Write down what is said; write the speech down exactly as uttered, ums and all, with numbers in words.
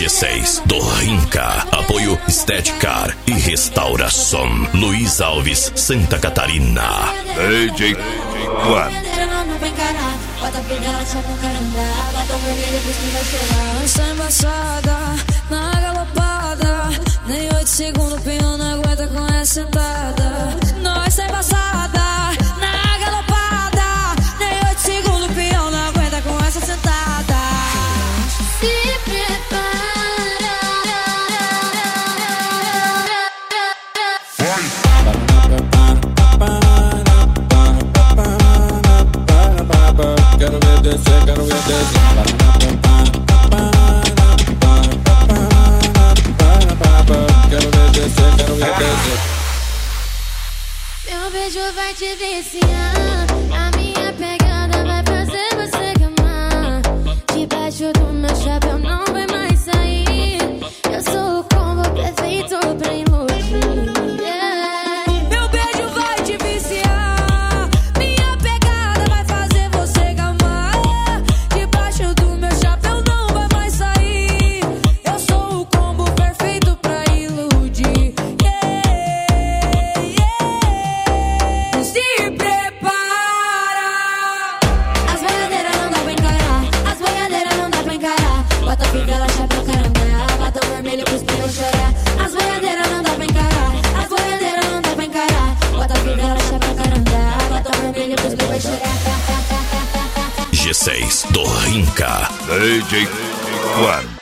G seis do Rinca. Apoio Estética e Restauração. Luiz Alves, Santa Catarina. D J Juan. Lança embaçada, na galopada. Nem oito segundos o peão não aguenta com essa sentada. Nós é embaçada, na galopada. Nem oito segundos o peão não aguenta com essa sentada. Se prepara. Quero ver descer, quero ver descer. Quero ver descer, quero ver descer. Meu beijo vai te viciar. A minha pegada vai fazer você gamar. Debaixo do meu chapéu não vai mais sair. Eu sou o combo perfeito pra iludir. Meu beijo vai te viciar. Minha pegada vai fazer você gamar. Debaixo do meu chapéu não vai mais sair. Eu sou o combo perfeito pra iludir. Se prepara. As boiadeiras não dá pra encarar. As boiadeiras não dá pra encarar. Bota pica, ela chapéu, caramba. Batom vermelho pros peões chorar. As boiadeiras não dá pra encarar. As boiadeiras não dá pra encarar. Bota pica, ela chapéu, caramba. Batom vermelho pros peões chorar. G seis do Rinca. D J Juan.